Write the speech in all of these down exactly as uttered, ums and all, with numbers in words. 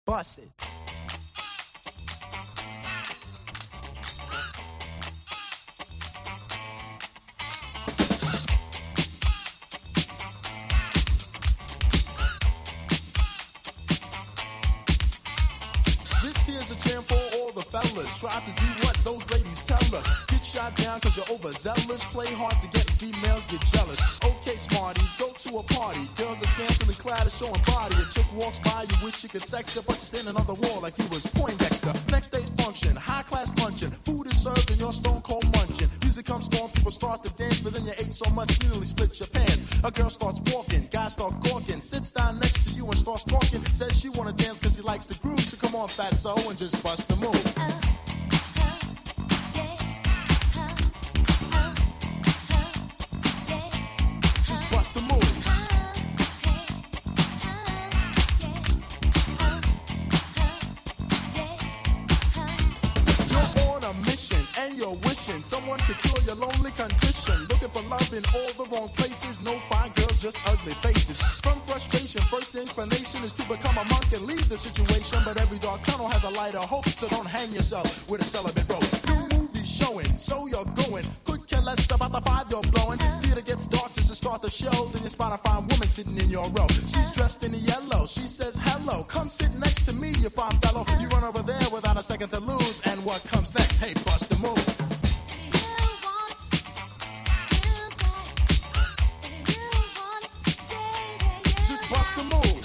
Bust it. This here's a jam for all the fellas. Try to do what those ladies tell us. Get shot down cause you're overzealous. Play hard to get, females get jealous. Okay, smarty, go to a party. Girls are scantily clad, showing body. A chick walks by, you wish you could sex her, but you're standing on the wall like you was Poindexter. Next day's function, high class luncheon. Food is served and you're stone cold munching. Music comes on, people start to dance, but then you ate so much you nearly split your pants. A girl starts walking, guys start gawking. Sits down next to you and starts talking. Says she wanna dance cause she likes the groove. So come on, fatso, and just bust the move. Just bust the move. You're on a mission and you're wishing someone could cure your lonely condition. Looking for love in all the wrong places. No fine girls, just ugly faces. From frustration, first inclination is to become a monk and leave the situation. But every dark tunnel has a light of hope, so don't hang yourself with a celibate rope. New movies showing, so you're going. Could care less about the five you're blowing. Theater gets dark just to start the show. Then you spot a fine woman sitting in your row. She's dressed in the yellow. She says hello. Come sit next to me, you fine fellow. You run over there without a second to lose. And what comes next? Hey, bust the move. Just bust the move.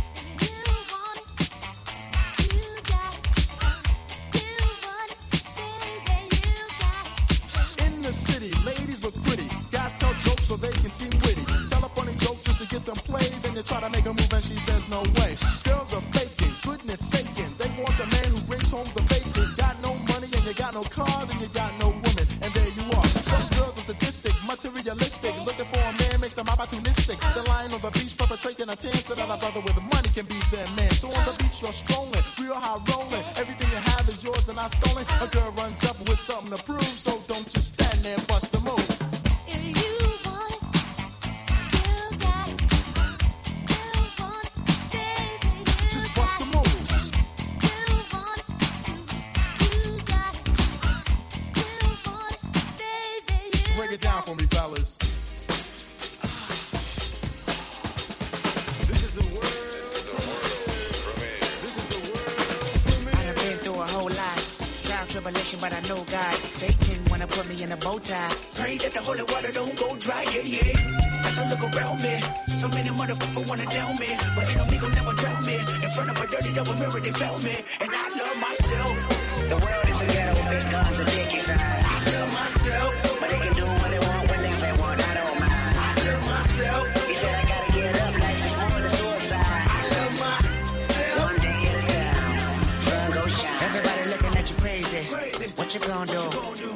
In the city, ladies look pretty. Guys tell jokes so they can seem witty. Tell a funny joke just to get some play. Then you try to make a move and she says no way. Girls are faking, goodness saking. They want a man who brings home the bacon. Got no money and you got no car, then you got no woman. And there you are. Some girls are sadistic, materialistic. Looking for a man makes them opportunistic. They're lying on the beach perpetrating a tan so that a brother with money can be their man. So on the beach you're strolling, real high rolling. Everything you have is yours and not stolen. A girl runs up with something to prove, so don't just stand there and bust the move. Just bust the move. Break it down for me, fellas. This is a word. This is a word. I done been through a whole lot. Trial, tribulation, but I know God. Satan wanna put me in a bow tie. Pray that the holy water don't go dry, yeah, yeah. As I look around me, so many motherfuckers wanna down me. But they don't me gon' never drown me. In front of a dirty double mirror, they found me. And I love myself. The world is a ghetto with big guns and dick inside. I love myself. But they can do what they want whenever they want. I don't mind. I love myself. He said I gotta get up, life is more than suicide. I love myself. One day at a time, sun go shine. Everybody looking at you crazy. What you gonna do?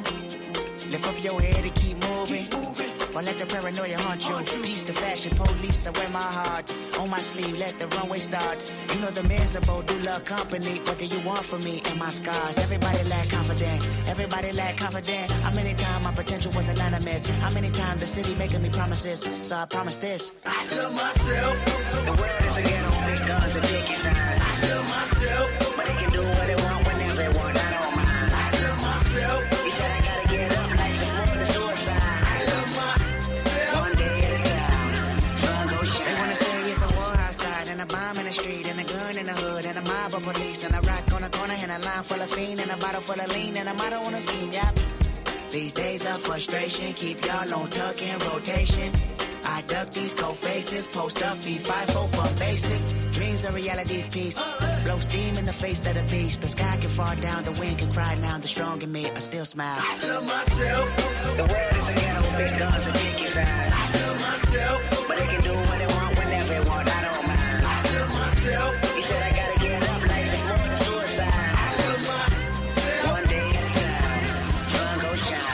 Lift up your head and keep moving. Or let the paranoia haunt you. Peace to fashion, police, I wear my heart on my sleeve, let the runway start. You know the miserable do love company. What do you want from me and my scars? Everybody lack confident. Everybody lack confident. How many times my potential was an animus? How many times the city making me promises? So I promise this. I love myself. The world is a ghetto with big guns and dick inside. I love myself. But they can do what they want whenever they want. I don't mind. I love myself. He said I gotta get up, life is more than suicide. I love myself. One day at a time, sun go They shine. wanna say it's a war outside and a bomb in the street and a gun in the hood and a mob of police and a rock on the corner and a line full of fiend and a bottle full of lean and a motto on a scheme, yep. These days of frustration keep y'all on tuck in rotation. I duck these cold faces, post up, feed five four for bases. Dreams are reality's piece. Blow steam in the face of the beast. The sky can fall down, the wind can cry now. The strong in me, I still smile. I love myself. The world is a ghetto with big guns and dick inside. I love myself. But they can do what they want whenever they want. I don't mind. I love myself. He said I gotta get up, life is more than suicide. I love myself. One day at a time, sun go shine.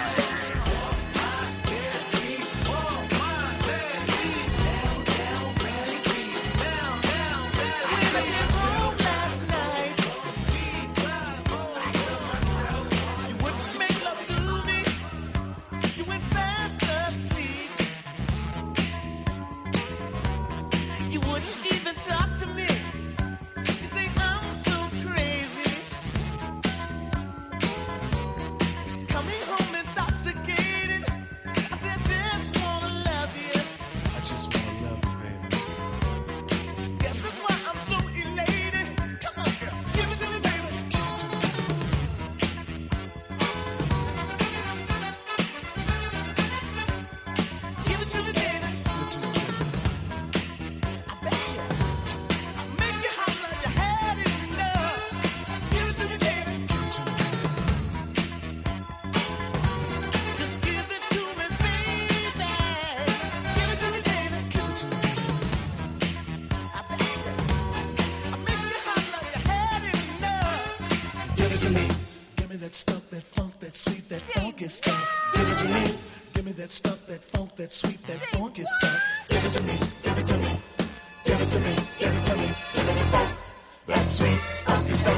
You wouldn't even talk to me. it to me. Give me that stuff, that funk, that sweet, that funky stuff. Give it to me. Give me that stuff, that funk, that sweet, that funky stuff. Give it to me, give it to me. Give it to me, give it to me. Give me the funk, that sweet, funky stuff.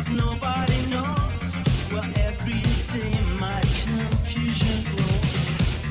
nobody knows. Well, every day my confusion grows.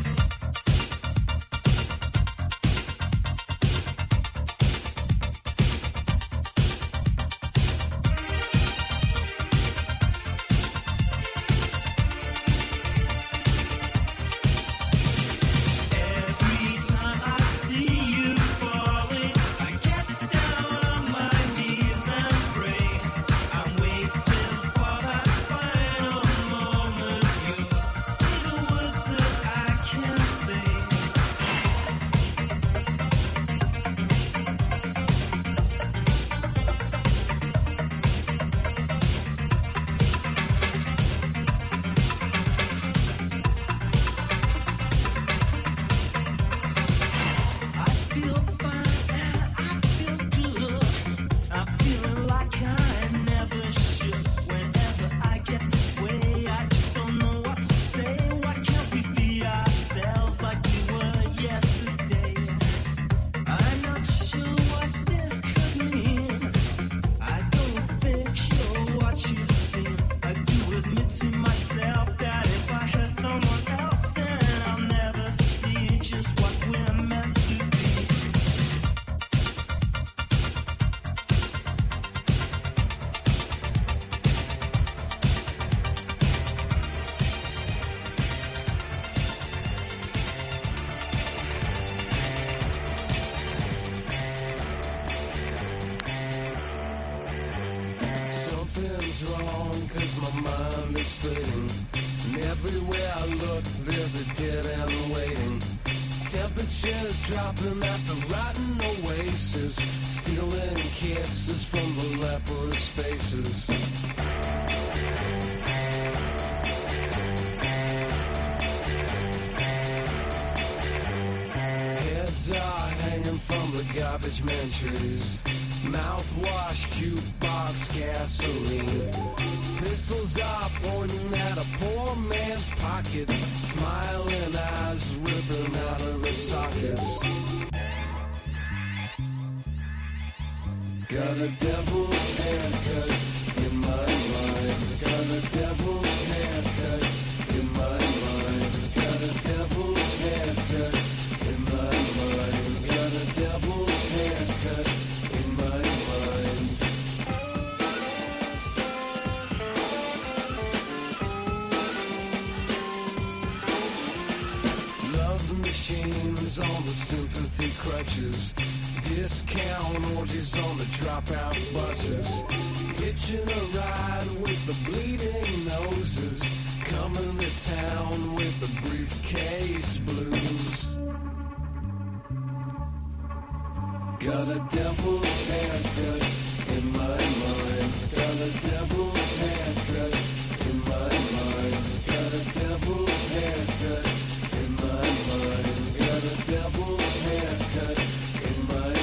Dropping at the rotten oasis, stealing kisses from the leprous faces. Heads are hanging from the garbage man trees, mouthwash, jukebox, gasoline. Pistols are pointing at a poor man's pockets, smiling eyes ripping out of the sockets. Got a devil's haircut in my mind. Got a devil's haircut in my mind. Got a devil's haircut in my mind. Got a devil's haircut in my mind. Love machines on the sympathy crutches. Discount orgies on the dropout buses. Hitching a ride with the bleeding noses. Coming to town with the briefcase blues. Got a devil's haircut in my mind. Got a devil's haircut in my mind. Got a devil's haircut in my mind. Got a devil's haircut in my mind.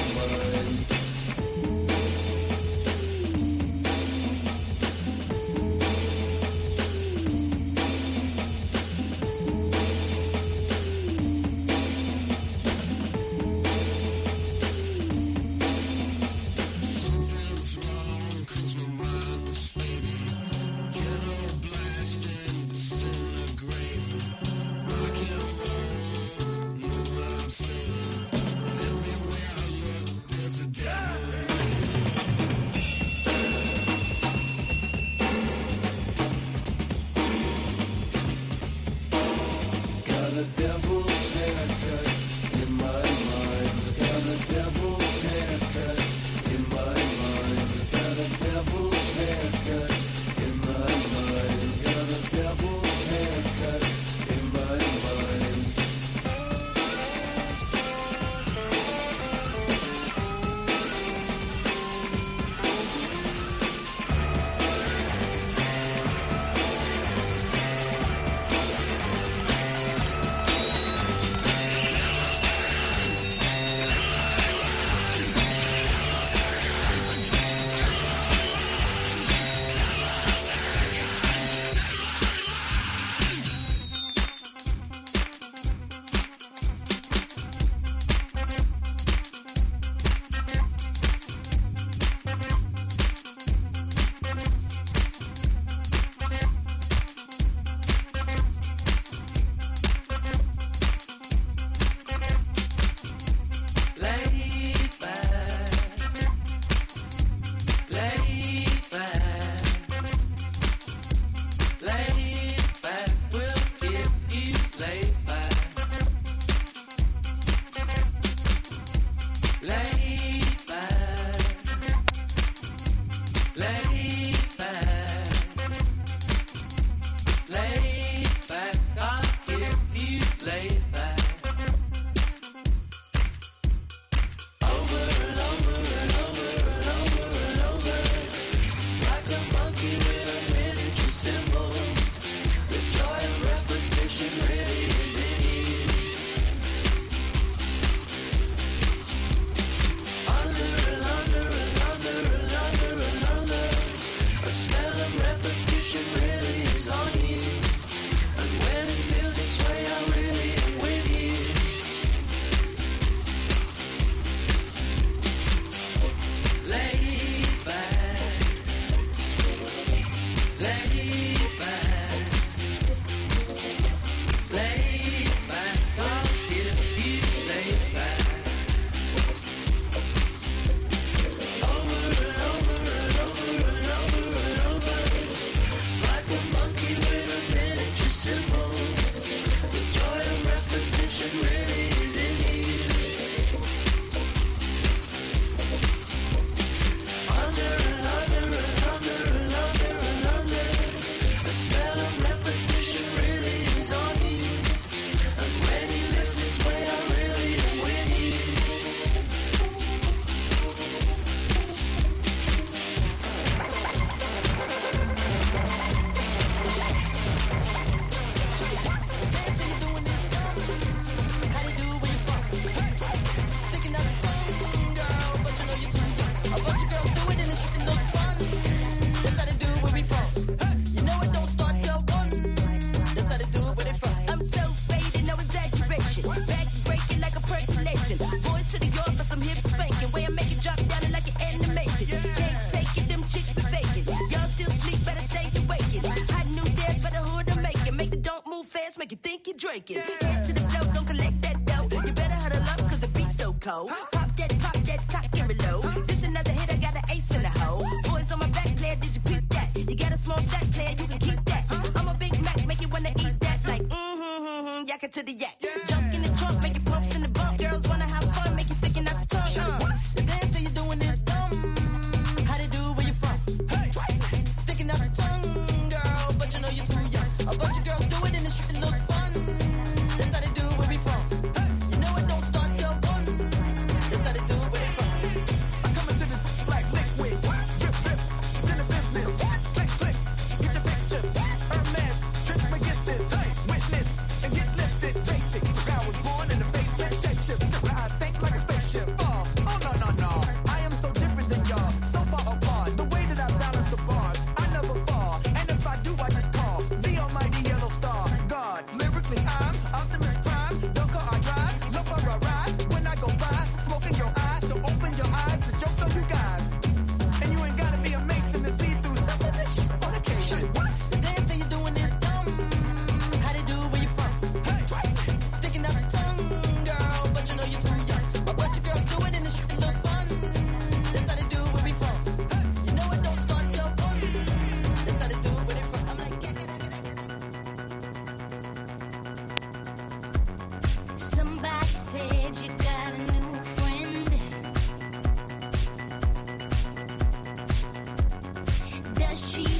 Something Lay back, lay back, I'll give you lay back. Over and over and over and over and over, like a monkey with a miniature symbol. The joy of repetition really is in you. Under and under and under and under and under, a smell of repetition really is on you. And when it feels this way, I really am with you. Lay back, lay back, lay back, I'll give you lay back. Over and over and over and over and over, like a monkey with a miniature symbol. The joy of repetition really is in you. Under and under and under and under and under, a smell of repetition really is on you. And when you live this way, I really am with you. I'm so faded, no exaggeration. Back breaking like a percolation. Boys to the yard for some hip spanking. Way I make it drop down like an animation. Can't take it, them chicks be faking. Y'all still sleep, better stay awakened. Hot new dance for the hood to make it. Make the don't move fast, make you think you're drinking. Head to the flow, don't collect that dough. You better huddle up, cause the beat's so cold. Pop that, pop that, cock and reload. This another hit, I got an ace in the hole. Boys on my back, player, did you pick that? You got a small stack, player, you can keep that. I'm a Big Mac, make you wanna eat that. Like, mm-hmm, mm-hmm, yak it to the yak. Jump in the trunk, make it pumps in the bump. Girls wanna have fun, make you sticking out the tongue. Uh. The dance that you're doing is dumb. How they do, where you from? Sticking out your tongue, girl, but you know you're too young. A bunch of girls do it in the street, it look fun. That's how they do where we from. You know it don't start till one. That's how they do where they from. I'm coming to this like liquid. Drip, drip, in the business. Click, click, get your picture. Hermes, trips against this. Witness, and get lifted. Basic, I was born in the basement. Shape shift, I think like a spaceship. False, oh no, no, no. I am so different than y'all. So far apart. The way that I balance the bars, I never fall. And if I do, I just call the almighty yellow star. God, lyrically, I'm Optimus Prime. Don't call, I drive. Love for a ride. When I go by, smoking your eye. So open your eyes. The joke's on you guys. And you ain't gotta be a mason to see through some of this shit on occasion. The dance that you're doing is dumb. How they do where you from? Sticking out your tongue, girl, but you know you're too young. A bunch of girls do it in the street, it look fun. That's how they do where we from. You know it don't start till one. That's how they do where they from. I'm like, Somebody said you got a new friend. Does she